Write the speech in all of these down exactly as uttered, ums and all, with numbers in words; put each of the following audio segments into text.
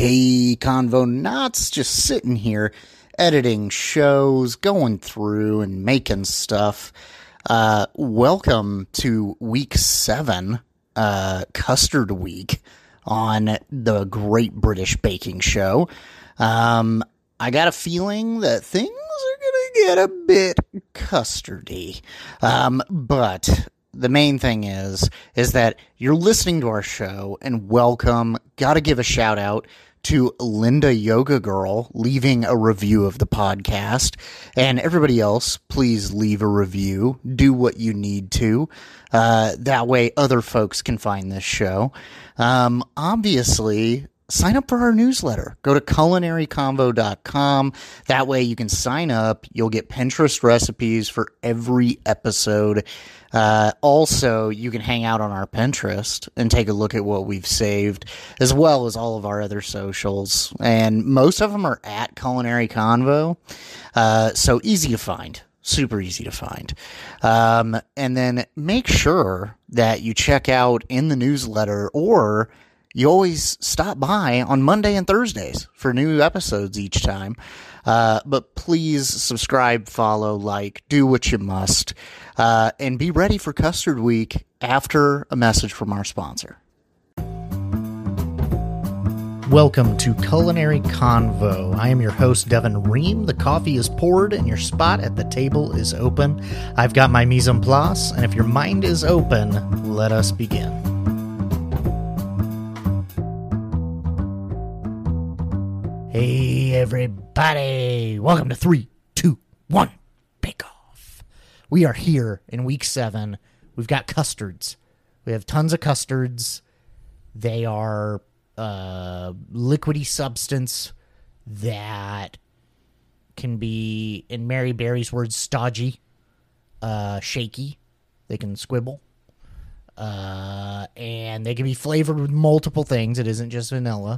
Hey, Convo Knots, just sitting here editing shows, going through and making stuff. Uh, welcome to week seven, uh, Custard Week on the Great British Baking Show. Um, I got a feeling that things are going to get a bit custardy. Um, but the main thing is, is that you're listening to our show, and welcome. Got to give a shout out to Linda Yoga Girl leaving a review of the podcast, and everybody else, please leave a review. Do what you need to. Uh, that way other folks can find this show. Um, obviously, sign up for our newsletter. Go to culinary convo dot com. That way you can sign up. You'll get Pinterest recipes for every episode. Uh, also, you can hang out on our Pinterest and take a look at what we've saved, as well as all of our other socials. And most of them are at Culinary Convo. Uh, so easy to find. Super easy to find. Um, and then make sure that you check out in the newsletter, or you always stop by on Monday and Thursdays for new episodes each time. Uh, but please subscribe, follow, like, do what you must, uh, and be ready for Custard Week after a message from our sponsor. Welcome to Culinary Convo. I am your host, Devin Ream. The coffee is poured and your spot at the table is open. I've got my mise en place, and if your mind is open, let us begin. Hey, everybody. Welcome to three, two, one, Bake Off. We are here in week seven. We've got custards. We have tons of custards. They are uh, liquidy substance that can be, in Mary Berry's words, stodgy, uh, shaky. They can squibble. Uh, and they can be flavored with multiple things. It isn't just vanilla.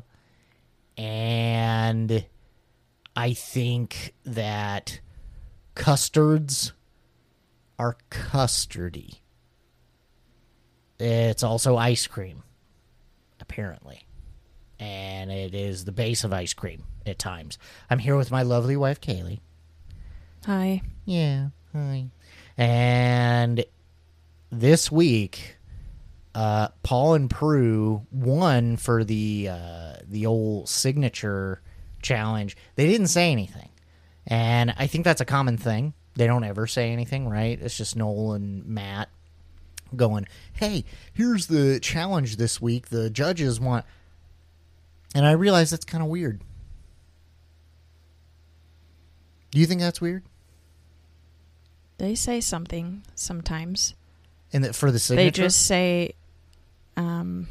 And I think that custards are custardy. It's also ice cream, apparently. And it is the base of ice cream at times. I'm here with my lovely wife, Kaylee. Hi. Yeah, hi. And this week, Uh, Paul and Prue won for the uh, the old signature challenge. They didn't say anything, and I think that's a common thing. They don't ever say anything, right? It's just Noel and Matt going, "Hey, here's the challenge this week. The judges want," and I realize that's kind of weird. Do you think that's weird? They say something sometimes. And that for the signature, they just say, um,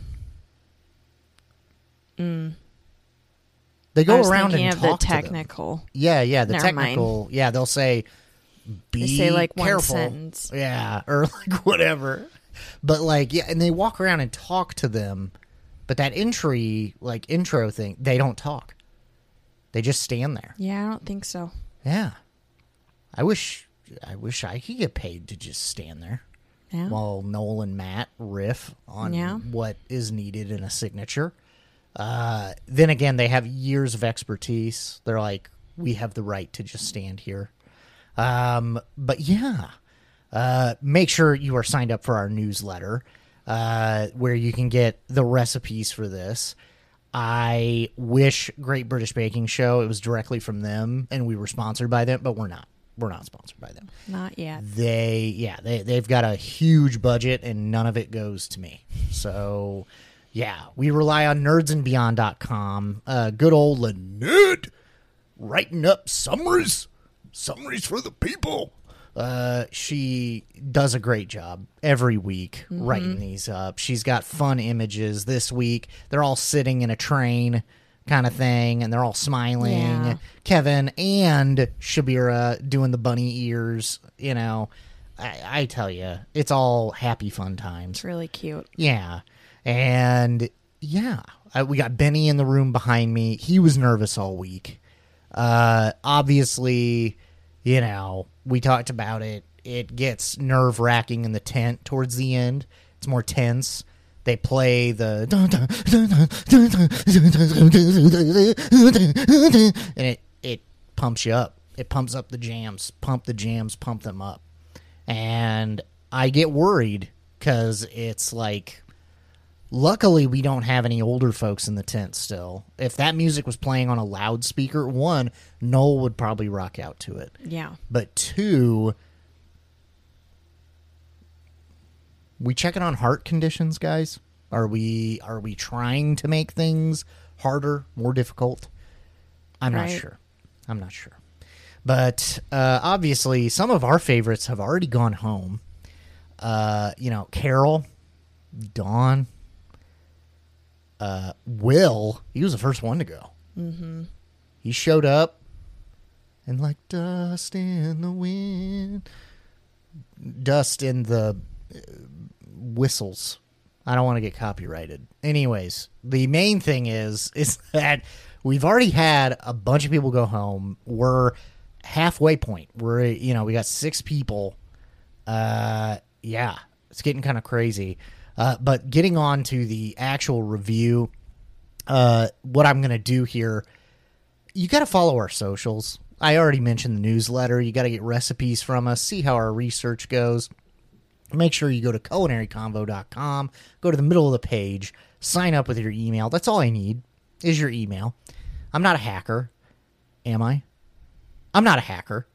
mm. They go I was around thinking and of talk the to them. technical. Yeah, yeah, the Never technical. mind. Yeah, they'll say, "Be They say like careful." one sentence. Yeah, or like whatever. But like, yeah, and they walk around and talk to them. But that entry, like intro thing, they don't talk. They just stand there. Yeah, I don't think so. Yeah, I wish, I wish I could get paid to just stand there. Yeah. While Noel and Matt riff on Yeah. what is needed in a signature. Uh, then again, they have years of expertise. They're like, we have the right to just stand here. Um, but yeah, uh, make sure you are signed up for our newsletter, uh, where you can get the recipes for this. I wish Great British Baking Show, it was directly from them and we were sponsored by them, but we're not. We're not sponsored by them. Not yet. They, yeah, they, they've got a huge budget and none of it goes to me. So, yeah, we rely on nerds and beyond dot com. Uh, good old Lynette writing up summaries. Summaries for the people. Uh, she does a great job every week mm-hmm. writing these up. She's got fun images this week. They're all sitting in a train kind of thing, and they're all smiling. Yeah. Kevin and Shabira doing the bunny ears. You know, I, I tell you, it's all happy fun times. It's really cute. Yeah, and yeah, I, we got Benny in the room behind me. He was nervous all week. Uh, obviously, you know, we talked about it. It gets nerve wracking in the tent towards the end. It's more tense. they play the and it it pumps you up. It pumps up the jams, pump the jams, pump them up. And I get worried because it's like, luckily we don't have any older folks in the tent still. If that music was playing on a loudspeaker, one, Noel would probably rock out to it. Yeah. But two, we checking on heart conditions, guys? Are we are we trying to make things harder, more difficult? I'm not Right. sure. I'm not sure. But uh, obviously, some of our favorites have already gone home. Uh, you know, Carol, Dawn, uh, Will. He was the first one to go. Mm-hmm. He showed up, and like dust in the wind, dust in the uh, whistles. I don't want to get copyrighted. Anyways, the main thing is is that we've already had a bunch of people go home. We're halfway point. We're, you know, we got six people. Uh, yeah, it's getting kind of crazy. Uh, but getting on to the actual review, uh, what I'm going to do here, you got to follow our socials. I already mentioned the newsletter. You got to get recipes from us, see how our research goes. Make sure you go to culinary convo dot com, go to the middle of the page, sign up with your email. That's all I need is your email. I'm not a hacker, am I? I'm not a hacker,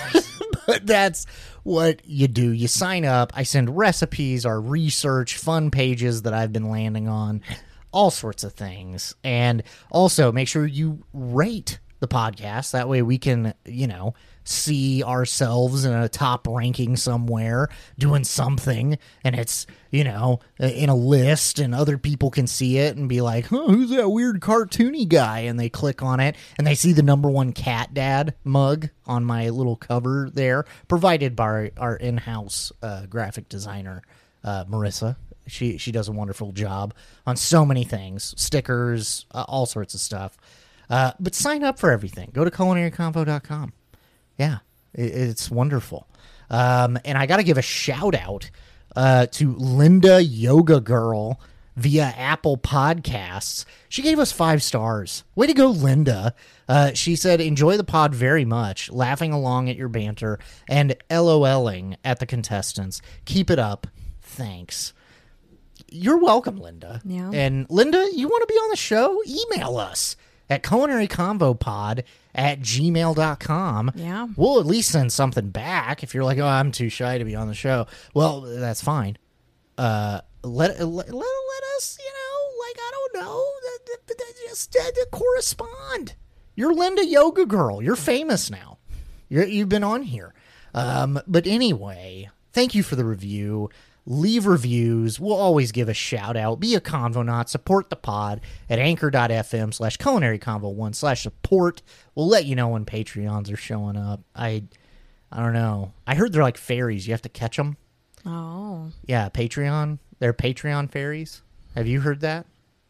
but that's what you do. You sign up. I send recipes, our research, fun pages that I've been landing on, all sorts of things. And also make sure you rate the podcast. That way we can, you know, see ourselves in a top ranking somewhere doing something, and it's, you know, in a list, and other people can see it and be like, huh, who's that weird cartoony guy? And they click on it and they see the number one cat dad mug on my little cover there, provided by our in-house uh, graphic designer, uh, Marissa. She she does a wonderful job on so many things, stickers, uh, all sorts of stuff. Uh, but sign up for everything. Go to culinary convo dot com. Yeah, it, it's wonderful. Um, and I got to give a shout out uh, to Linda Yoga Girl via Apple Podcasts. She gave us five stars. Way to go, Linda. Uh, she said, enjoy the pod very much, laughing along at your banter and LOLing at the contestants. Keep it up. Thanks. You're welcome, Linda. Yeah. And Linda, you want to be on the show? Email us at culinaryconvopod at gmail dot com. Yeah. We'll at least send something back. If you're like, oh, I'm too shy to be on the show, well, that's fine. Uh, let, let, let, let us, you know, like, I don't know, just uh, correspond. You're Linda Yoga Girl. You're famous now. You're, you've been on here. Um, but anyway, thank you for the review. Leave reviews. We'll always give a shout out. Be a convonaut. Support the pod at anchor.fm slash culinary convo one slash support. We'll let you know when Patreons are showing up. I I don't know. I heard they're like fairies. You have to catch them. Oh, Yeah, Patreon. They're Patreon fairies. Have you heard that?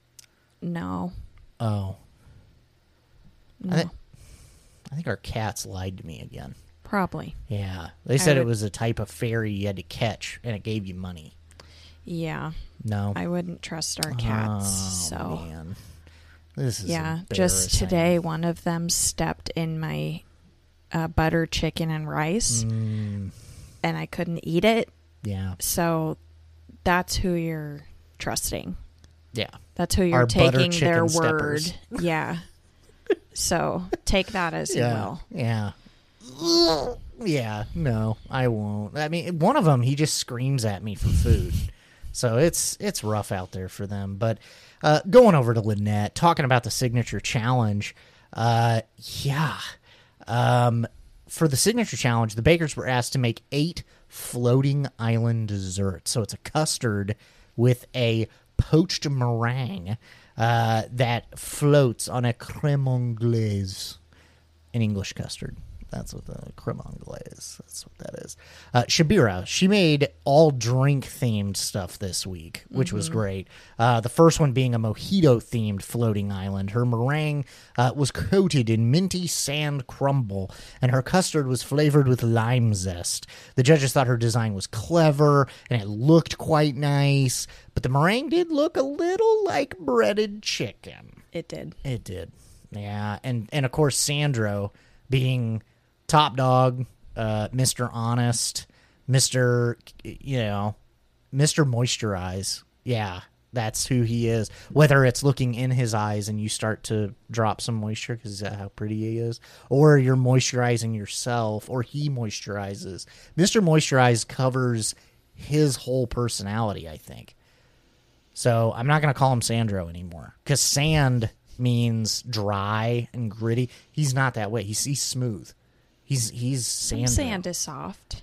no. Oh. No. I, th- I think our cats lied to me again. Probably. Yeah. They said I it would- was a type of fairy you had to catch, and it gave you money. Yeah. No. I wouldn't trust our cats. Oh, so, man. This is yeah. Just embarrassing. today, one of them stepped in my uh, butter chicken and rice, Mm, and I couldn't eat it. yeah. So, that's who you're trusting. Yeah. That's who you're Our butter taking their chicken word. steppers. Yeah. So, take that as you Yeah. will. Yeah. Yeah. No, I won't. I mean, one of them, he just screams at me for food. So it's it's rough out there for them. But uh, going over to Lynette, talking about the signature challenge. Uh, yeah. Um, for the signature challenge, the bakers were asked to make eight floating island desserts. So it's a custard with a poached meringue uh, that floats on a creme anglaise, an English custard. That's what the creme anglaise. That's what that is. Uh, Shabira, she made all drink themed stuff this week, which mm-hmm. was great. Uh, the first one being a mojito themed floating island. Her meringue uh, was coated in minty sand crumble, and her custard was flavored with lime zest. The judges thought her design was clever, and it looked quite nice, but the meringue did look a little like breaded chicken. It did. It did. Yeah, and, and of course, Sandro being top dog, uh, Mister Honest, Mister, you know, Mister Moisturize. Yeah, that's who he is. Whether it's looking in his eyes and you start to drop some moisture because of how pretty he is, or you're moisturizing yourself, or he moisturizes. Mister Moisturize covers his whole personality, I think. So I'm not going to call him Sandro anymore because sand means dry and gritty. He's not that way. He's, he's smooth. He's he's sand. Sand is soft.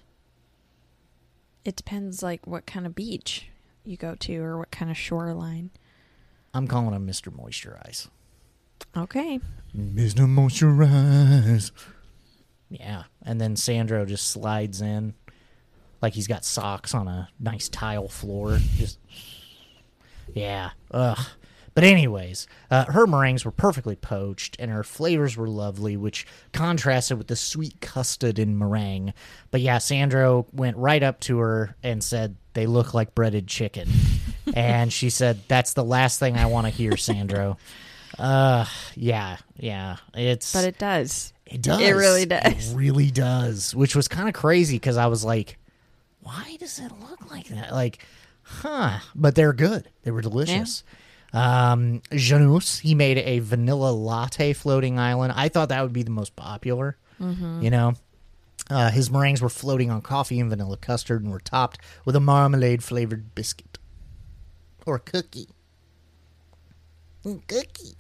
It depends, like, what kind of beach you go to or what kind of shoreline. I'm calling him Mister Moisturize. Okay. Mister Moisturize. Yeah, and then Sandro just slides in like he's got socks on a nice tile floor. Just, yeah. Ugh. But anyways, uh, her meringues were perfectly poached, and her flavors were lovely, which contrasted with the sweet custard in meringue. But yeah, Sandro went right up to her and said, they look like breaded chicken. And she said, that's the last thing I want to hear, Sandro. Uh, yeah, yeah. It's But it does. It does. It really does. It really does, which was kind of crazy because I was like, why does it look like that? Like, huh. But they're good. They were delicious. Yeah. Um, Janus, he made a vanilla latte floating island. I thought that would be the most popular, mm-hmm. you know. Uh, his meringues were floating on coffee and vanilla custard and were topped with a marmalade-flavored biscuit. Or cookie. Mm, cookie.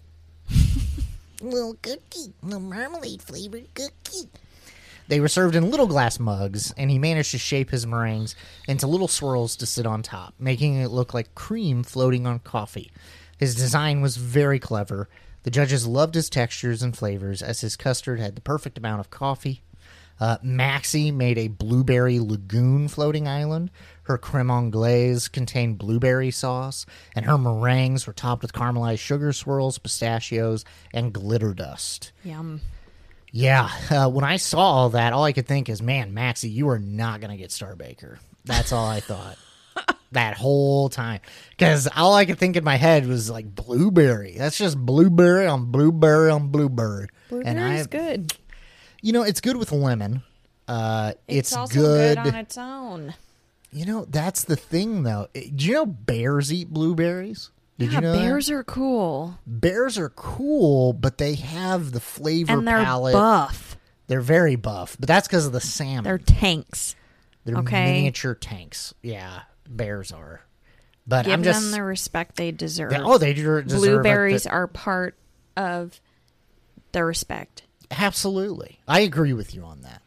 Little cookie. Little marmalade-flavored cookie. They were served in little glass mugs, and he managed to shape his meringues into little swirls to sit on top, making it look like cream floating on coffee. His design was very clever. The judges loved his textures and flavors, as his custard had the perfect amount of coffee. Uh, Maxie made a blueberry lagoon floating island. Her creme anglaise contained blueberry sauce, and her meringues were topped with caramelized sugar swirls, pistachios, and glitter dust. Yum. Yeah, uh, when I saw all that, all I could think is, man, Maxie, you are not going to get Star Baker. That's all I thought. That whole time. Because all I could think in my head was like blueberry. That's just blueberry on blueberry on blueberry. Blueberry's good. You know, it's good with lemon. Uh, it's it's also good. good on its own. You know, that's the thing, though. Do you know bears eat blueberries? Did yeah, you know bears that? are cool. Bears are cool, but they have the flavor and they're palette. buff. They're very buff, but that's because of the salmon. They're tanks. They're okay? miniature tanks. Yeah, bears are. But Give I'm just them the respect they deserve. They, oh, they deserve Blueberries it, are part of the respect. Absolutely, I agree with you on that.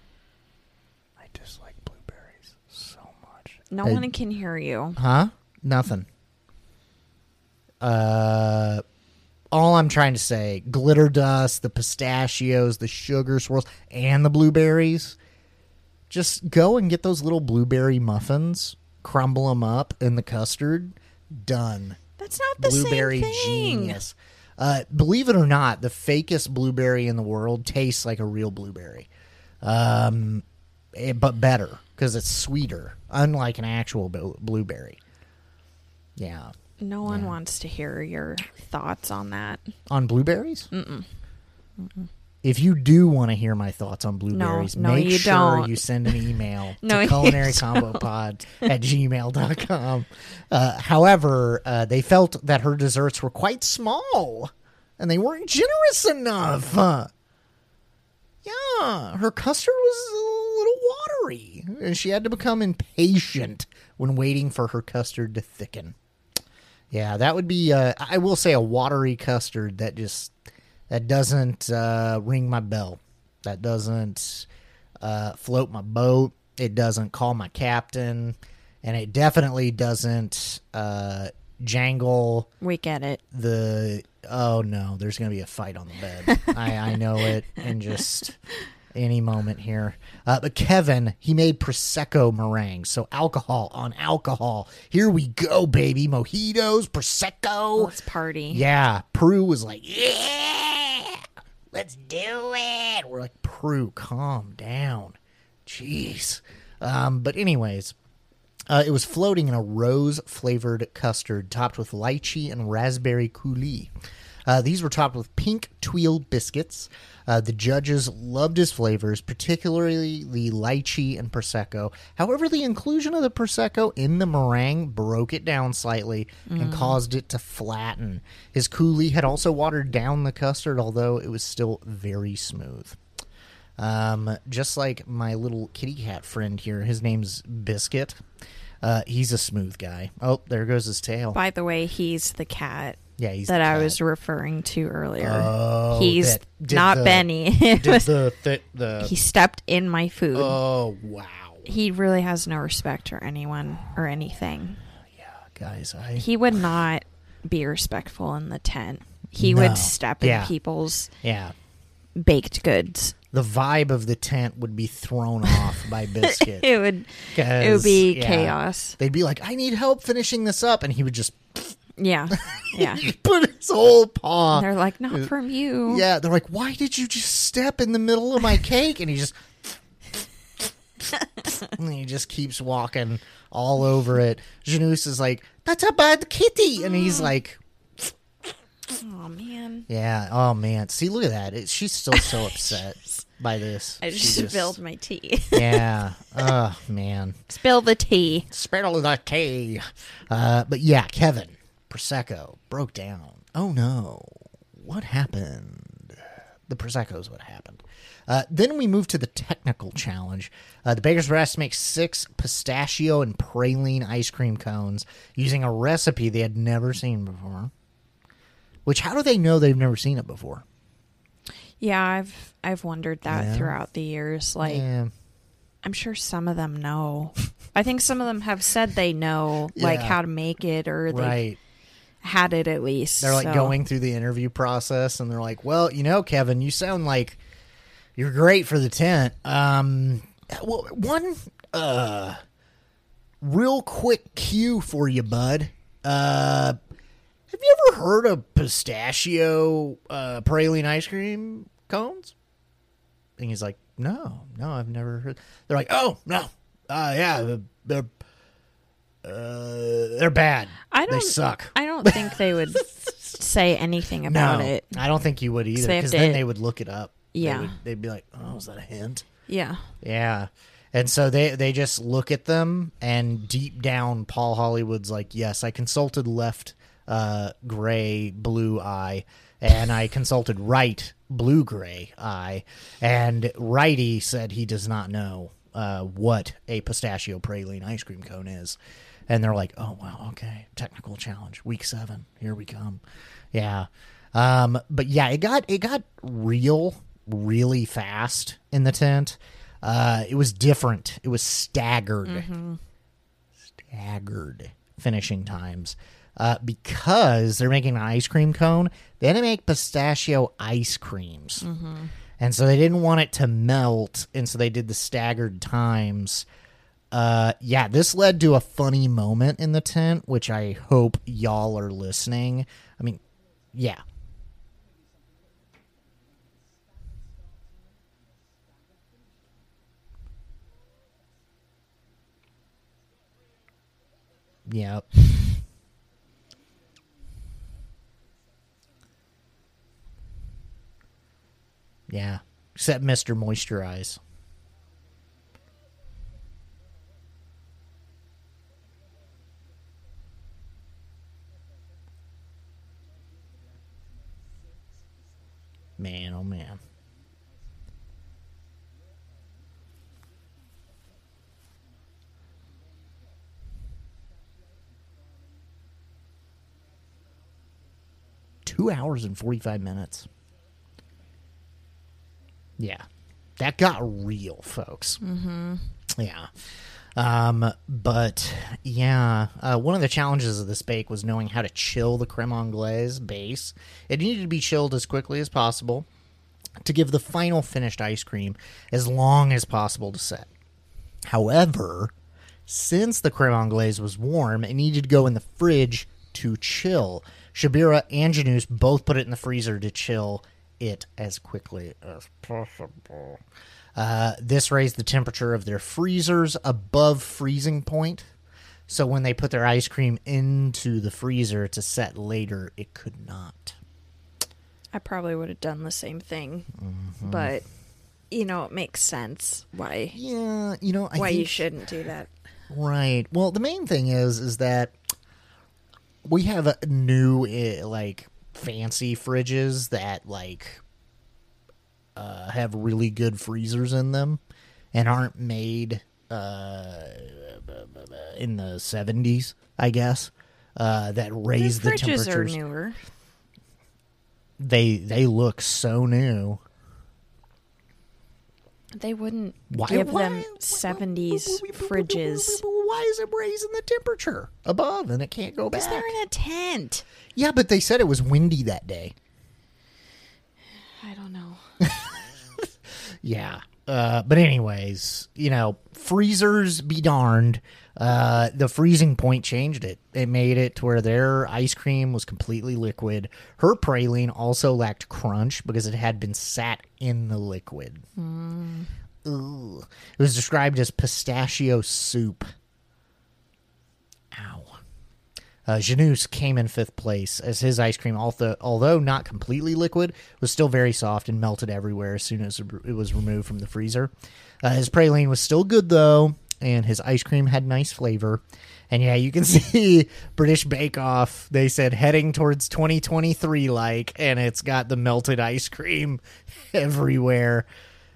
I dislike blueberries so much. No I, one can hear you. Huh? Nothing. Uh, all I'm trying to say, glitter dust, the pistachios, the sugar swirls, and the blueberries. Just go and get those little blueberry muffins, crumble them up in the custard. Done. That's not the Blueberry same thing. genius. Uh, believe it or not, the fakest blueberry in the world tastes like a real blueberry, um, it, but better because it's sweeter, unlike an actual blueberry. Yeah. No one yeah. wants to hear your thoughts on that. On blueberries? Mm-mm. Mm-mm. If you do want to hear my thoughts on blueberries, no, no, make you sure don't. you send an email no, to culinarycombopod at gmail dot com. Uh, however, uh, they felt that her desserts were quite small, and they weren't generous enough. Uh, yeah, her custard was a little watery, and she had to become impatient when waiting for her custard to thicken. Yeah, that would be, uh, I will say, a watery custard that just... That doesn't uh, ring my bell. That doesn't uh, float my boat. It doesn't call my captain. And it definitely doesn't uh, jangle. We get it. The, oh no, there's going to be a fight on the bed. I, I know it. And just, any moment here. Uh, but Kevin, he made Prosecco meringue. So alcohol on alcohol. Here we go, baby. Mojitos, Prosecco. Let's party. Yeah. Prue was like, yeah, let's do it. We're like, Prue, calm down. Jeez. Um, but anyways, uh, it was floating in a rose-flavored custard topped with lychee and raspberry coulis. Uh, these were topped with pink tuile biscuits. Uh, the judges loved his flavors, particularly the lychee and Prosecco. However, the inclusion of the Prosecco in the meringue broke it down slightly mm. and caused it to flatten. His coulis had also watered down the custard, although it was still very smooth. Um, just like my little kitty cat friend here, his name's Biscuit. Uh, he's a smooth guy. Oh, there goes his tail. By the way, he's the cat. Yeah, he's that the I cat. was referring to earlier. Oh, he's that did not the- Benny. Did It was- the, th- the he stepped in my food. Oh, wow. He really has no respect for anyone or anything. Yeah, guys, I He would not be respectful in the tent. He No. would step in Yeah. people's yeah. baked goods. The vibe of the tent would be thrown off by Biscuit. It would it 'Cause, would be yeah, chaos. They'd be like, I need help finishing this up. And he would just Yeah. Yeah. put his whole paw. They're like, not from you. Yeah, they're like, why did you just step in the middle of my cake? And he just and he just keeps walking all over it. Janus is like, that's a bad kitty. And he's like, Oh, man. yeah, oh man. See, look at that. It, she's still so upset by this. I She just spilled my tea. Yeah. Oh, man. Spill the tea. Spill the tea. Uh, but yeah, Kevin, Prosecco, broke down. Oh no. What happened? The Prosecco is what happened. Uh, then we move to the technical challenge. Uh, the bakers were asked to make six pistachio and praline ice cream cones using a recipe they had never seen before. Which, how do they know they've never seen it before? Yeah, I've I've wondered that Yeah. throughout the years. Like, Yeah. I'm sure some of them know. I think some of them have said they know, like, Yeah. how to make it, or they Right. had it at least. They're like so- going through the interview process, and they're like, "Well, you know, Kevin, you sound like you're great for the tent. Um, well, one uh, real quick cue for you, bud. Uh, have you ever heard of pistachio uh, praline ice cream cones?" And he's like, "No, no, I've never heard." They're like, "Oh, no, uh, yeah, they're uh, they're bad. I They don't suck." I don't think they would say anything about no, it. I don't think you would either, they have because to- then they would look it up. They Yeah. would- they'd be like, "Oh, is that a hint?" Yeah. Yeah, and so they they just look at them, and deep down, Paul Hollywood's like, "Yes, I consulted left, uh, gray, blue eye, and I consulted right, blue gray eye, and righty said he does not know uh, what a pistachio praline ice cream cone is." And they're like, "Oh, wow, okay, technical challenge, week seven, here we come." Yeah, um, but yeah, it got it got real really fast in the tent. Uh, it was different. It was staggered, Mm-hmm. staggered finishing times uh, because they're making an ice cream cone. They had to make pistachio ice creams, Mm-hmm. and so they didn't want it to melt, and so they did the staggered times. Uh, yeah, this led to a funny moment in the tent, which I hope y'all are listening. I mean, yeah. Yep. Yeah. Except Mister Moisturize. Man, oh man. Two hours and forty-five minutes. Yeah. That got real, folks. Mm-hmm. Yeah. Um, but, yeah, uh, one of the challenges of this bake was knowing how to chill the creme anglaise base. It needed to be chilled as quickly as possible. to give the final finished ice cream as long as possible to set. However, since the creme anglaise was warm, it needed to go in the fridge to chill. Shabira and Janus both put it in the freezer to chill it as quickly as possible. Uh, this raised the temperature of their freezers above freezing point. So when they put their ice cream into the freezer to set later, it could not. I probably would have done the same thing, Mm-hmm. but you know, it makes sense why Yeah, you know, I why think, you shouldn't do that. Right. Well, the main thing is, is that we have a new, uh, like, fancy fridges that, like, uh, have really good freezers in them and aren't made uh, in the seventies, I guess, uh, that raise the, the fridges temperatures. are newer. They they look so new. They wouldn't Why, give why- them seventies fridges Why is it raising the temperature above and it can't go back? because they're in a tent. Yeah, but they said it was windy that day. I don't know. Yeah. Uh, but anyways, you know, freezers be darned. Uh, the freezing point changed it. It made it to where their ice cream was completely liquid. Her praline also lacked crunch because it had been sat in the liquid. Mm. Ugh. It was described as pistachio soup. Ow. Uh, Janus came in fifth place as his ice cream, although, although not completely liquid, was still very soft and melted everywhere as soon as it was removed from the freezer. Uh, his praline was still good, though, and his ice cream had nice flavor. And yeah, you can see British Bake Off, they said heading towards twenty twenty-three like, and it's got the melted ice cream everywhere.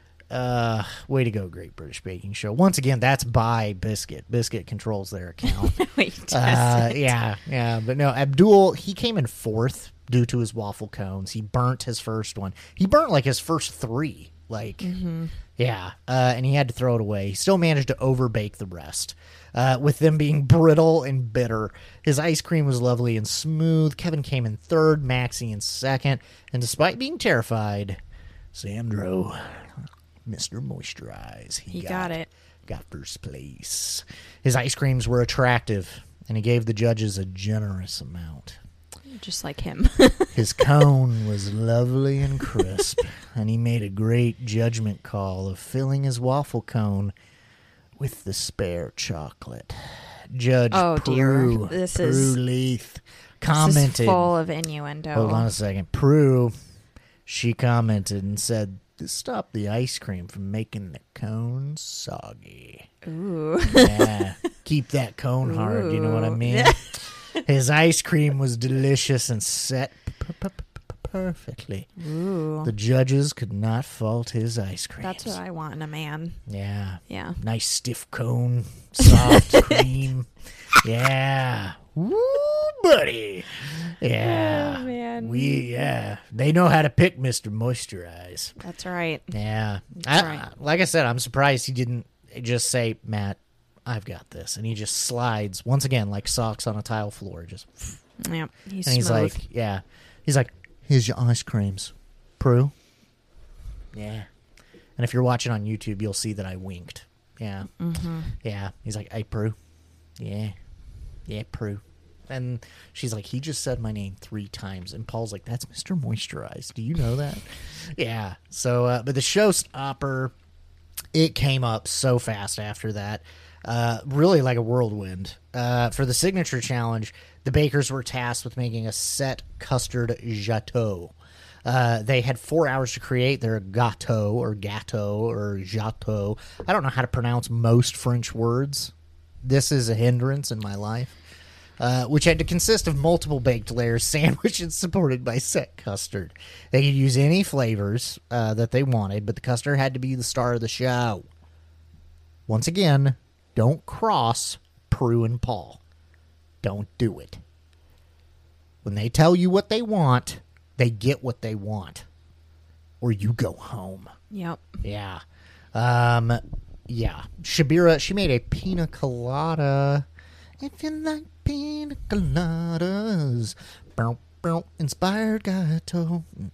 Uh, way to go, Great British Baking Show. Once again, that's by Biscuit. Biscuit controls their account. Wait, uh, yeah, yeah. But no, Abdul, he came in fourth due to his waffle cones. He burnt his first one. He burnt like his first three. Like, mm-hmm. yeah. Uh, and he had to throw it away. He still managed to overbake the rest. Uh, with them being brittle and bitter. His ice cream was lovely and smooth. Kevin came in third, Maxie in second. And despite being terrified, Sandro, Mister Moisturize, He got it. Got first place. His ice creams were attractive, and he gave the judges a generous amount. Just like him. His cone was lovely and crisp, and he made a great judgment call of filling his waffle cone with the spare chocolate. Judge Oh, dear. Prue, This Prue is- Leith This commented. is full of innuendo. Hold on a second. Prue, she commented and said, "This stopped the ice cream from making the cone soggy." Ooh. Yeah, keep that cone hard. You know what I Ooh. mean? His ice cream was delicious and set p- p- p- perfectly. Ooh. The judges could not fault his ice cream. That's what I want in a man. Yeah, Yeah. nice stiff cone, soft cream. Yeah, woo, buddy. Yeah, Oh, man. we yeah. They know how to pick Mister Moisturize. That's right. Yeah, That's I- right. like I said, I'm surprised he didn't just say, "Matt, I've got this," and he just slides once again like socks on a tile floor. Just Yeah. He's and he's smooth. like, yeah, he's like, "Here's your ice creams, Prue." Yeah, and if you're watching on YouTube, you'll see that I winked. Yeah, mm-hmm. yeah. He's like, "Hey, Prue." Yeah, yeah, Prue. And she's like, "He just said my name three times." And Paul's like, "That's Mister Moisturize. Do you know that?" Yeah. So, uh, but the showstopper, it came up so fast after that. Uh, really like a whirlwind. Uh, for the signature challenge, the bakers were tasked with making a set custard gâteau. Uh, they had four hours to create their gâteau or gâteau or gâteau. I don't know how to pronounce most French words. This is a hindrance in my life. Uh, which had to consist of multiple baked layers sandwiched and supported by set custard. They could use any flavors uh, that they wanted, but the custard had to be the star of the show. Once again, don't cross Prue and Paul. Don't do it. When they tell you what they want, they get what they want. Or you go home. Yep. Yeah. Um, yeah. Shabira, she made a pina colada. If you like pina coladas, bow, bow, inspired gâteau.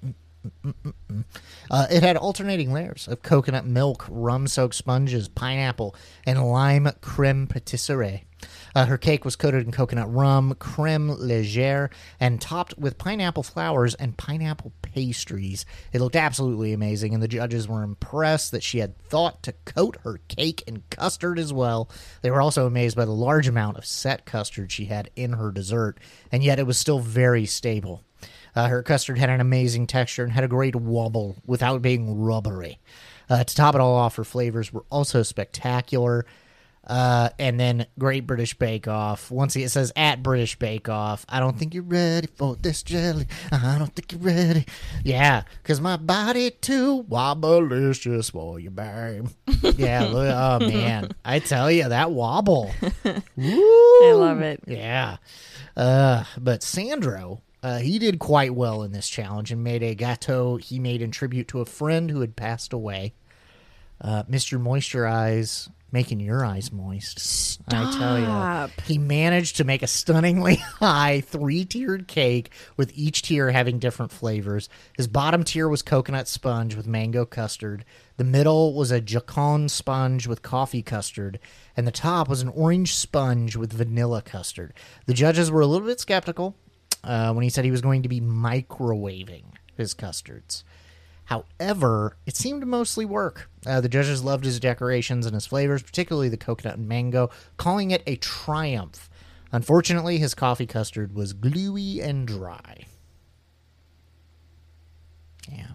Uh, it had alternating layers of coconut milk, rum-soaked sponges, pineapple, and lime creme patisserie. Uh, her cake was coated in coconut rum, creme légère, and topped with pineapple flowers and pineapple pastries. It looked absolutely amazing, and the judges were impressed that she had thought to coat her cake in custard as well. They were also amazed by the large amount of set custard she had in her dessert, and yet it was still very stable. Uh, her custard had an amazing texture and had a great wobble without being rubbery. Uh, to top it all off, her flavors were also spectacular. Uh, and then Great British Bake Off. Once it says at British Bake Off, I don't think you're ready for this jelly. I don't think you're ready. Yeah, because my body too wobblicious for you, babe. Yeah, look, oh man, I tell you that wobble. Woo! I love it. Yeah, uh, but Sandro. Uh, he did quite well in this challenge and made a gâteau he made in tribute to a friend who had passed away. Uh, Mister Moisturize, making your eyes moist. Stop. I tell you. He managed to make a stunningly high three-tiered cake with each tier having different flavors. His bottom tier was coconut sponge with mango custard. The middle was a jacon sponge with coffee custard. And the top was an orange sponge with vanilla custard. The judges were a little bit skeptical uh, when he said he was going to be microwaving his custards. However, it seemed to mostly work. Uh, the judges loved his decorations and his flavors, particularly the coconut and mango, calling it a triumph. Unfortunately, his coffee custard was gluey and dry. Yeah.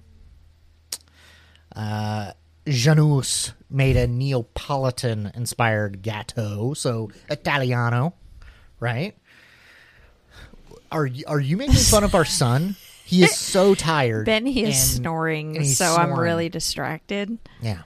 Uh, Janus made a Neapolitan-inspired gâteau, so Italiano, right? Are you, are you making fun of our son? He is so tired. Benny is and, snoring, and he's so snoring. I'm really distracted. Yeah.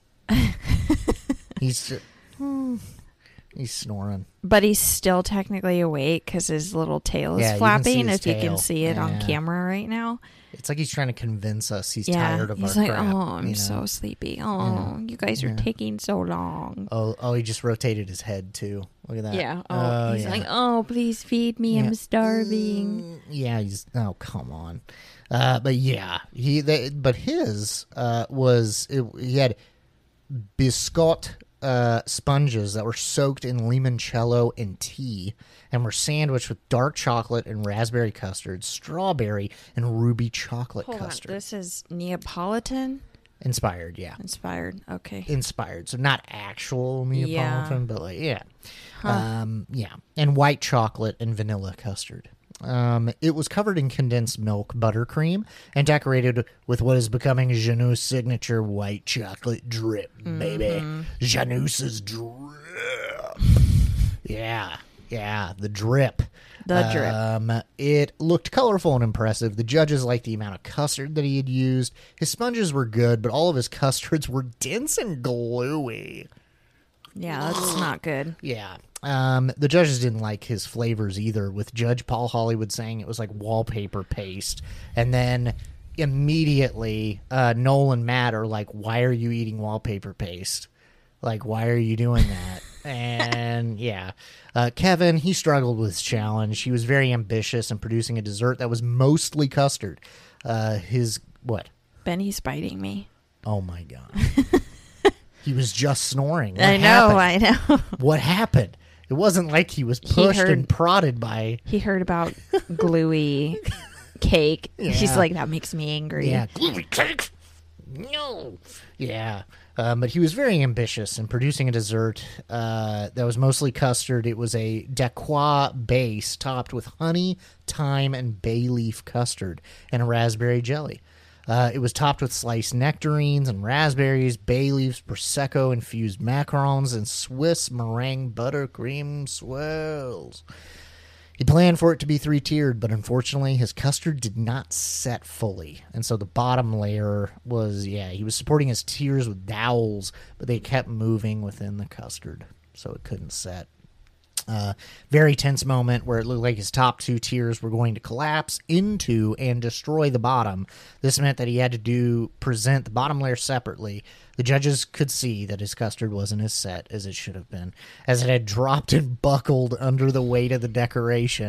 he's he's snoring. But he's still technically awake because his little tail is Yeah, you can see flapping, his if you tail. can see it on Yeah. camera right now. It's like he's trying to convince us he's Yeah, tired of he's our like, crap. oh, I'm you know? so sleepy. Oh, you guys are Yeah. taking so long. Oh, oh, he just rotated his head too. Look at that. Yeah. Oh, he's yeah. like, oh, please feed me. Yeah. I'm starving. Mm, yeah, he's oh come on, uh, but yeah, he they, but his uh, was it, he had biscotte uh, sponges that were soaked in limoncello and tea and were sandwiched with dark chocolate and raspberry custard, strawberry and ruby chocolate Hold custard. on. This is Neapolitan Inspired, yeah. inspired. Okay. Inspired, so not actual Neapolitan, Yeah. but like yeah, Huh. um, yeah, and white chocolate and vanilla custard. Um, it was covered in condensed milk buttercream and decorated with what is becoming Janus' signature white chocolate drip, baby. Mm-hmm. Janus's drip. Yeah, yeah, the drip. The drip. Um, it looked colorful and impressive. The judges liked the amount of custard that he had used. His sponges were good, but all of his custards were dense and gluey. Yeah, that's not good. Yeah. Um, the judges didn't like his flavors either, with Judge Paul Hollywood saying it was like wallpaper paste. And then immediately, uh, Noel and Matt are like, why are you eating wallpaper paste? Like, why are you doing that? And yeah, uh, Kevin, he struggled with his challenge. He was very ambitious in producing a dessert that was mostly custard. Uh, his, what? Benny's biting me. Oh my God. He was just snoring. What I know, happened? I know. What happened? It wasn't like he was pushed heard- and prodded by. He heard about gluey cake. He's Yeah. like, that makes me angry. Yeah, gluey cake. No. Yeah, um, but he was very ambitious in producing a dessert uh, that was mostly custard. It was a Dacquois base topped with honey, thyme, and bay leaf custard and a raspberry jelly. Uh, it was topped with sliced nectarines and raspberries, bay leaves, prosecco infused macarons, and Swiss meringue buttercream swirls. He planned for it to be three-tiered, but unfortunately his custard did not set fully. And so the bottom layer was, yeah, he was supporting his tiers with dowels, but they kept moving within the custard, so it couldn't set. Uh, very tense moment where it looked like his top two tiers were going to collapse into and destroy the bottom. This meant that he had to do present the bottom layer separately. The judges could see that his custard wasn't as set as it should have been, as it had dropped and buckled under the weight of the decoration.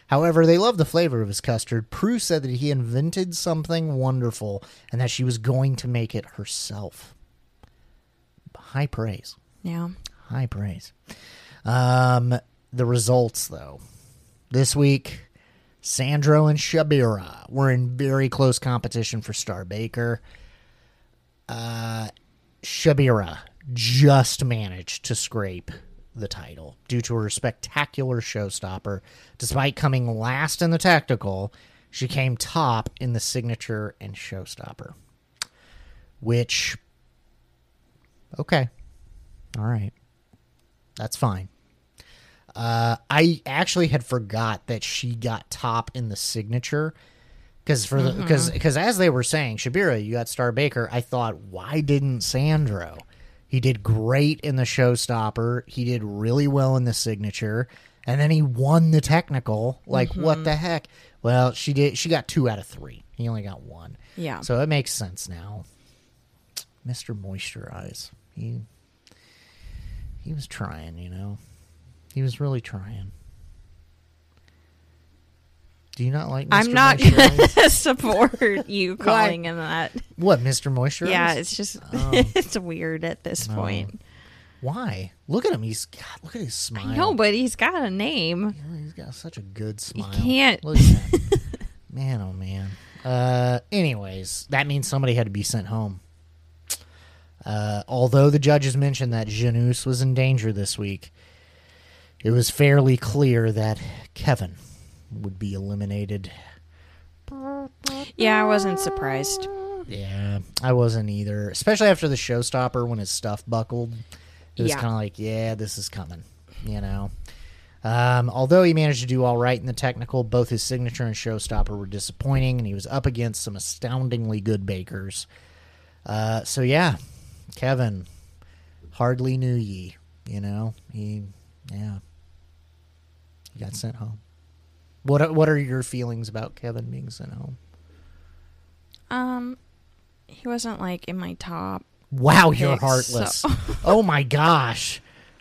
However, they loved the flavor of his custard. Prue said that he invented something wonderful and that she was going to make it herself. High praise. Yeah. High praise. Um, the results, though. This week, Sandro and Shabira were in very close competition for Star Baker. Uh, Shabira just managed to scrape the title due to her spectacular showstopper. Despite coming last in the technical, she came top in the signature and showstopper. Which, okay, all right, that's fine. Uh, I actually had forgot that she got top in the signature because for the because mm-hmm. because as they were saying, Shabira, you got Star Baker. I thought, why didn't Sandro? He did great in the showstopper. He did really well in the signature, and then he won the technical. Like, mm-hmm. what the heck? Well, she did. She got two out of three. He only got one. Yeah. So it makes sense now. Mister Moisturize. He he was trying, you know. He was really trying. Do you not like Mister I'm not going to support you calling him that. What, Mister Moisturize? Yeah, it's just, um, it's weird at this no. point. Why? Look at him. He's, God, look at his smile. I know, but he's got a name. Yeah, he's got such a good smile. You can't. Look at that. Man, oh man. Uh, anyways, that means somebody had to be sent home. Uh, although the judges mentioned that Janus was in danger this week, it was fairly clear that Kevin would be eliminated. Yeah, I wasn't surprised. Yeah, I wasn't either. Especially after the showstopper when his stuff buckled. It was yeah. kind of like, yeah, this is coming, you know. Um, although he managed to do all right in the technical, both his signature and showstopper were disappointing, and he was up against some astoundingly good bakers. Uh, so, yeah, Kevin hardly knew ye, you know. He, yeah, he got sent home. What What are your feelings about Kevin being sent home? Um, he wasn't like in my top. Wow, picks, you're heartless. So. Oh my gosh.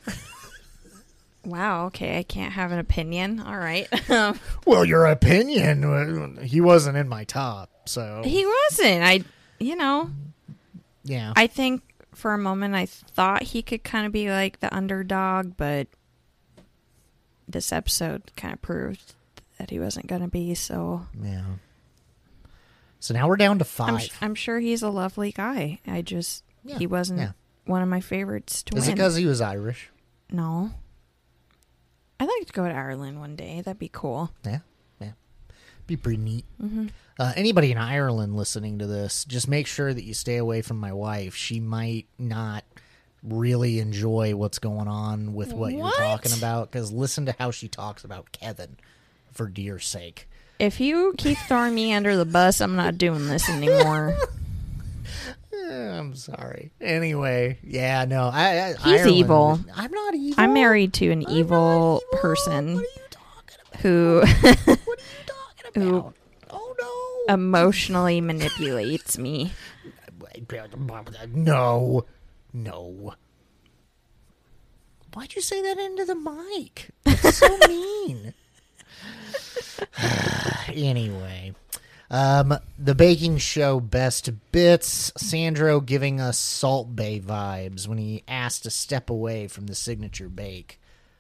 Wow. Okay, I can't have an opinion. All right. Well, your opinion. He wasn't in my top, so he wasn't. I, you know. Yeah. I think for a moment I thought he could kind of be like the underdog, but this episode kind of proved that he wasn't going to be, so... Yeah. So now we're down to five. I'm, I'm sure he's a lovely guy. I just... Yeah, he wasn't yeah. one of my favorites to Is win. Is it because he was Irish? No. I'd like to go to Ireland one day. That'd be cool. Yeah, yeah. Be pretty neat. Mm-hmm. Uh, anybody in Ireland listening to this, just make sure that you stay away from my wife. She might not really enjoy what's going on with what, what? you're talking about, because listen to how she talks about Kevin. For dear sake. If you keep throwing me under the bus, I'm not doing this anymore. I'm sorry. Anyway, yeah, no. I, I, He's Ireland, evil. I'm not evil. I'm married to an evil, evil person. What are you talking about? Who, what are you talking about? Who oh, no. emotionally manipulates me. No. No. Why'd you say that into the mic? That's so mean. Anyway, um, the baking show best bits. Sandro giving us Salt Bay vibes when he asked to step away from the signature bake.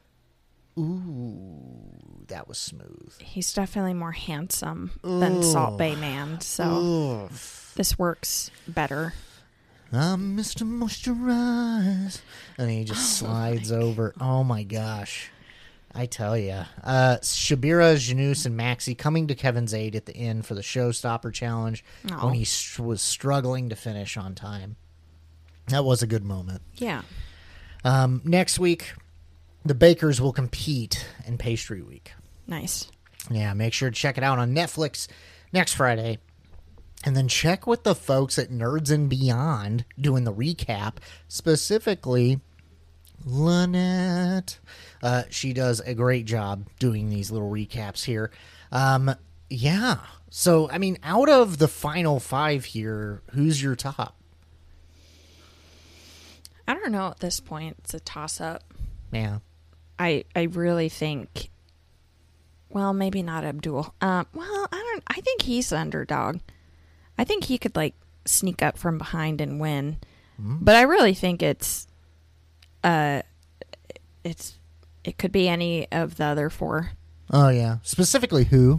Ooh, that was smooth. He's definitely more handsome than Ooh. Salt Bay Man, so Ooh. This works better. I'm Mister Moisturize. And he just slides oh over. Oh my gosh. I tell you. Uh, Shabira, Janus, and Maxie coming to Kevin's aid at the end for the showstopper challenge oh. when he st- was struggling to finish on time. That was a good moment. Yeah. Um, next week, the bakers will compete in Pastry Week. Nice. Yeah, make sure to check it out on Netflix next Friday. And then check with the folks at Nerds and Beyond doing the recap, specifically Lynette. Uh, she does a great job doing these little recaps here. Um, yeah. So, I mean, out of the final five here, who's your top? I don't know at this point. It's a toss-up. Yeah. I I really think well, maybe not Abdul. Um, well, I don't. I think he's the underdog. I think he could like sneak up from behind and win. Mm. But I really think it's, uh, it's, it could be any of the other four. Oh yeah, specifically who?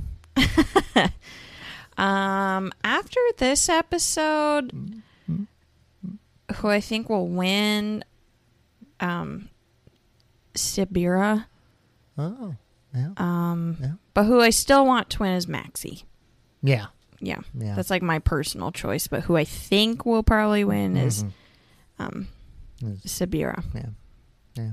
um, after this episode, mm-hmm. who I think will win, um, Sabira. Oh. Yeah. Um, yeah. But who I still want to win is Maxie. Yeah. Yeah. Yeah. That's like my personal choice. But who I think will probably win mm-hmm. is um, Sabira. Yeah. Yeah.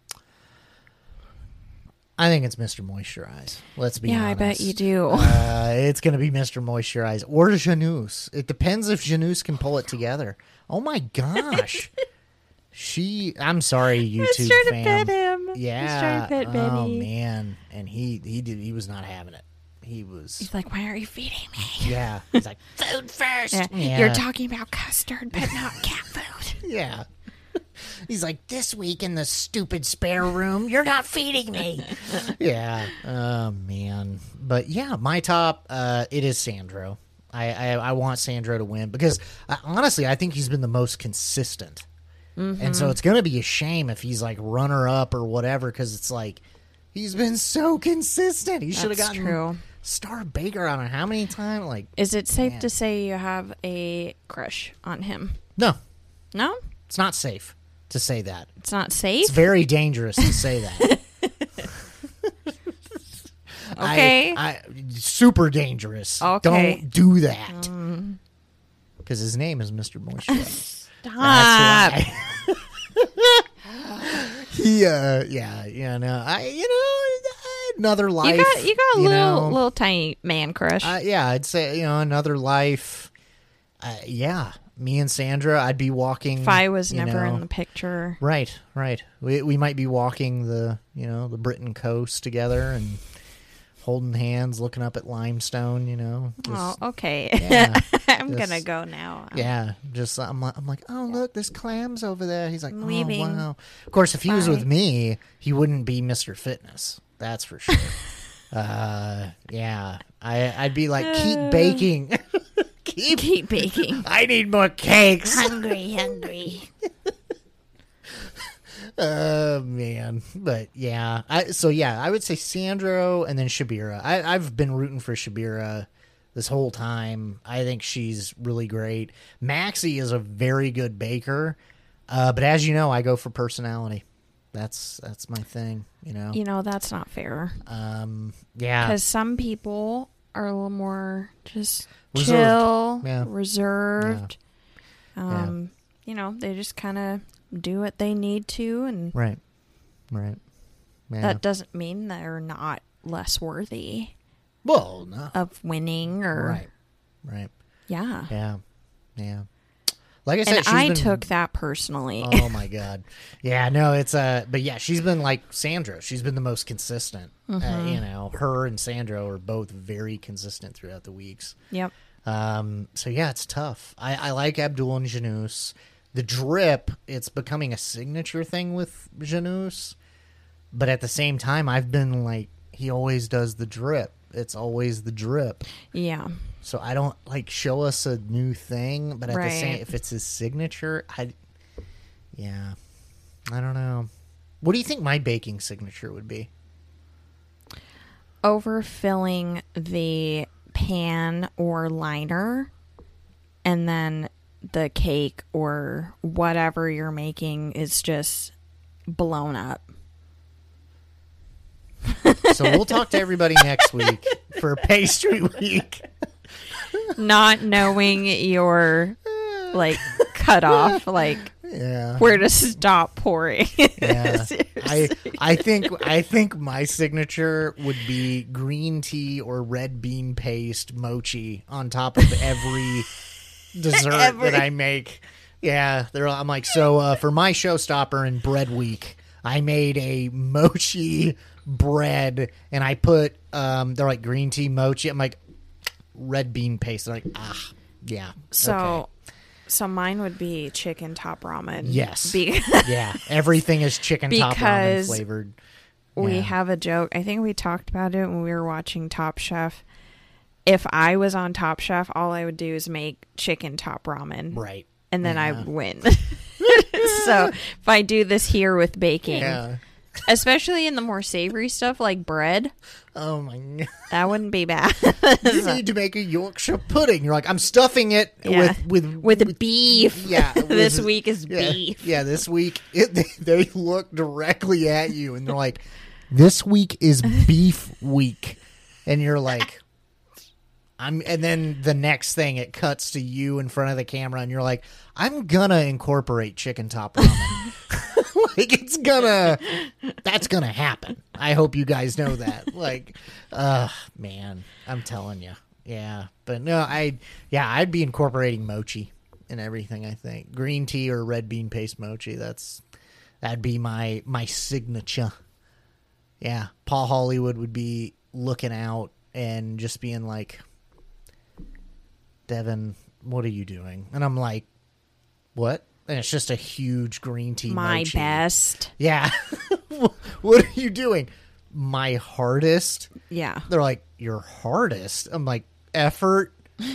I think it's Mister Moisturize. Let's be yeah, honest. Yeah, I bet you do. uh, it's going to be Mister Moisturize or Janus. It depends if Janus can pull it together. Oh, my gosh. She, I'm sorry, YouTube He's trying fam. to pet him. Yeah. He's trying to pet Betty. Oh man, and he he did he was not having it. He was. He's like, "Why are you feeding me?" Yeah. He's like, "Food first." Yeah. Yeah. You're talking about custard, but not cat food. Yeah. He's like, "This week in the stupid spare room, you're not feeding me." Yeah. Oh man. But yeah, my top, uh, it is Sandro. I, I I want Sandro to win because uh, honestly, I think he's been the most consistent. Mm-hmm. And so it's going to be a shame if he's like runner up or whatever because it's like he's been so consistent. He should have gotten true. Star Baker on it how many times? Like, is it safe man. to say you have a crush on him? No. No? It's not safe to say that. It's not safe? It's very dangerous to say that. Okay. I, I, super dangerus. Okay. Don't do that. Because um. his name is Mister Moisturize. Stop. That's why. he, uh, yeah, yeah, no, I, you know, another life. You got, you got a you little, know, little tiny man crush. uh, yeah, I'd say, you know, another life. Uh, yeah, me and Sandra, I'd be walking. Fi was never know, in the picture. Right, right. We we might be walking the, you know, the Britain coast together and holding hands, looking up at limestone, you know. Just, oh, okay. Yeah, I'm just, gonna go now. Yeah, just I'm like, I'm like, oh look, there's clams over there. He's like, I'm oh leaving. wow. Of course, if he Bye. was with me, he wouldn't be Mister Fitness. That's for sure. uh, yeah, I I'd be like, keep baking, keep Keep baking. I need more cakes. Hungry, hungry. Oh man, but yeah, I so yeah, I would say Sandro and then Shabira. I, I've been rooting for Shabira this whole time. I think she's really great. Maxie is a very good baker, uh, but as you know, I go for personality. That's that's my thing. You know. You know that's not fair. Um. Yeah. Because some people are a little more just Reserved. chill, Yeah. reserved. Yeah. Um. Yeah. You know, they just kind of do what they need to, and right, right. Yeah. that doesn't mean they're not less worthy well, no. of winning or Right, right. yeah. Yeah, yeah. Like I said, And she's I been, took that personally. Oh my god, yeah, no, it's uh, but yeah, she's been like Sandra. She's been the most consistent. Mm-hmm. Uh, you know, her and Sandro are both very consistent throughout the weeks. Yep. Um, so yeah, it's tough. I, I like Abdul and Janus. The drip, it's becoming a signature thing with Janus, but at the same time, I've been like, he always does the drip. It's always the drip. Yeah. So I don't like show us a new thing, but at Right. the same, if it's his signature, I, yeah, I don't know. What do you think my baking signature would be? Overfilling the pan or liner, and then the cake or whatever you're making is just blown up. So we'll talk to everybody next week for pastry week. Not knowing your like cut off, like Yeah. where to stop pouring. Yeah. I Seriously. I think I think my signature would be green tea or red bean paste mochi on top of every dessert Every- that I make. Yeah, they're I'm like, so uh, for my showstopper in bread week, I made a mochi bread and I put um they're like green tea mochi. I'm like red bean paste. They're like, ah, yeah. So okay. so mine would be chicken top ramen. Yes. Be- Yeah, everything is chicken top ramen Because- flavored. we Yeah. have a joke. I think we talked about it when we were watching Top Chef. If I was on Top Chef, all I would do is make chicken top ramen. Right. And then I Yeah. would win. So if I do this here with baking, Yeah. especially in the more savory stuff like bread, Oh my god. that wouldn't be bad. You need to make a Yorkshire pudding. You're like, I'm stuffing it Yeah. with with with beef. Yeah, This with- week is yeah, beef. Yeah, this week it, they, they look directly at you and they're like, "This week is beef week," and you're like, "I'm." And then the next thing, it cuts to you in front of the camera, and you're like, "I'm gonna incorporate chicken top ramen." Like it's gonna, that's gonna happen. I hope you guys know that. Like, uh, man, I'm telling you, yeah. But no, I, yeah, I'd be incorporating mochi and everything. I think green tea or red bean paste mochi. That's that'd be my my signature. Yeah, Paul Hollywood would be looking out and just being like, "Devin, what are you doing?" And I'm like, "What?" And it's just a huge green tea My mochi. best. Yeah. What are you doing? My hardest. Yeah. They're like, your hardest? I'm like, effort.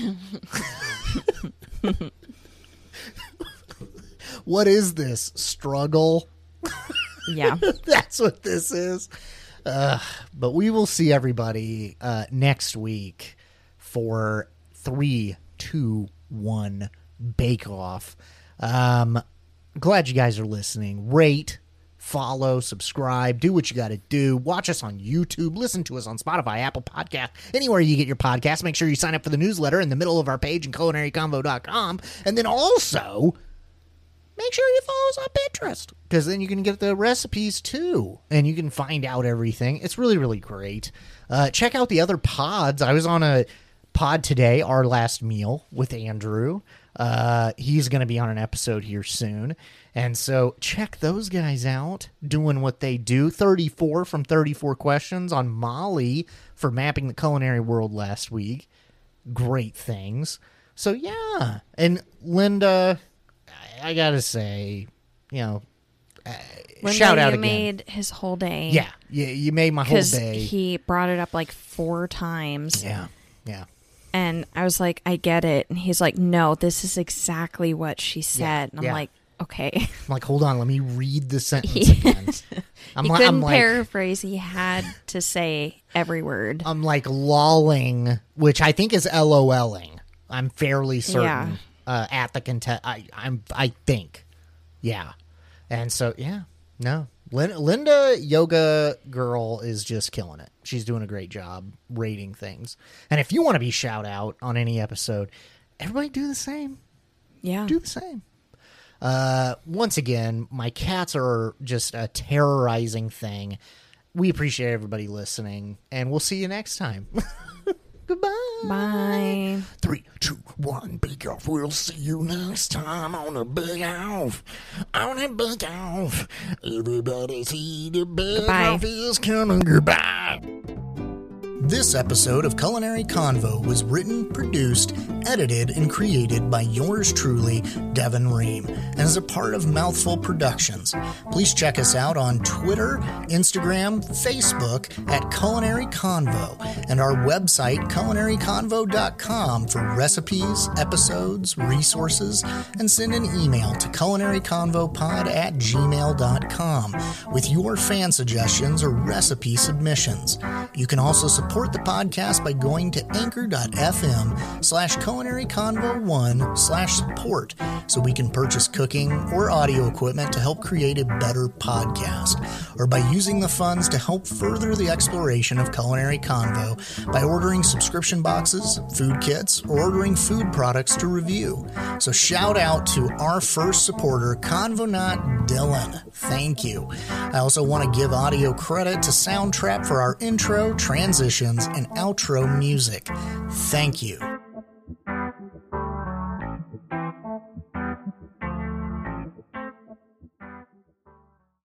What is this? Struggle? Yeah. That's what this is. Uh, but we will see everybody uh, next week for three, two, one Bake Off. Um, glad you guys are listening. Rate, follow, subscribe, do what you got to do. Watch us on YouTube. Listen to us on Spotify, Apple Podcast, anywhere you get your podcasts. Make sure you sign up for the newsletter in the middle of our page in culinary convo dot com. And then also, make sure you follow us on Pinterest, because then you can get the recipes too, and you can find out everything. It's really, really great. Uh, check out the other pods. I was on a pod today, Our Last Meal, with Andrew. Uh, he's going to be on an episode here soon. And so check those guys out, doing what they do. thirty-four from thirty-four questions on Molly for mapping the culinary world last week. Great things. So yeah. And Linda, I, I got to say, you know, uh, Linda, shout out you again. made his whole day. Yeah, you, you made my whole Because day. he brought it up like four times. Yeah, yeah. And I was like, I get it. And he's like, no, this is exactly what she said. Yeah, and I'm yeah. like, okay. I'm like, hold on, let me read the sentence He- again. I'm, he li- couldn't I'm like, paraphrase. He had to say every word. I'm like lolling, which I think is LOLing. I'm fairly certain Yeah. uh, at the contest. I, I'm, I think, yeah. And so, yeah, no. Lin- Linda Yoga Girl is just killing it. She's doing a great job rating things. And if you want to be shout out on any episode, everybody do the same. Yeah. Do the same. Uh, once again, my cats are just a terrorizing thing. We appreciate everybody listening, and we'll see you next time. Goodbye. Bye. Three, two, one, Bake Off. We'll see you next time on a Bake Off. On a Bake Off. Everybody see the Bake Goodbye. Off is coming. Goodbye. This episode of Culinary Convo was written, produced, edited, and created by yours truly, Devin Ream, and is a part of Mouthful Productions. Please check us out on Twitter, Instagram, Facebook at Culinary Convo, and our website, culinary convo dot com, for recipes, episodes, resources, and send an email to culinaryconvopod at gmail dot com with your fan suggestions or recipe submissions. You can also support the podcast by going to anchor.fm slash culinaryconvo1 slash support so we can purchase cooking or audio equipment to help create a better podcast, or by using the funds to help further the exploration of Culinary Convo by ordering subscription boxes, food kits, or ordering food products to review. So shout out to our first supporter, Convonaut Dylan. Thank you. I also want to give audio credit to Soundtrap for our intro, transitions, and outro music. Thank you.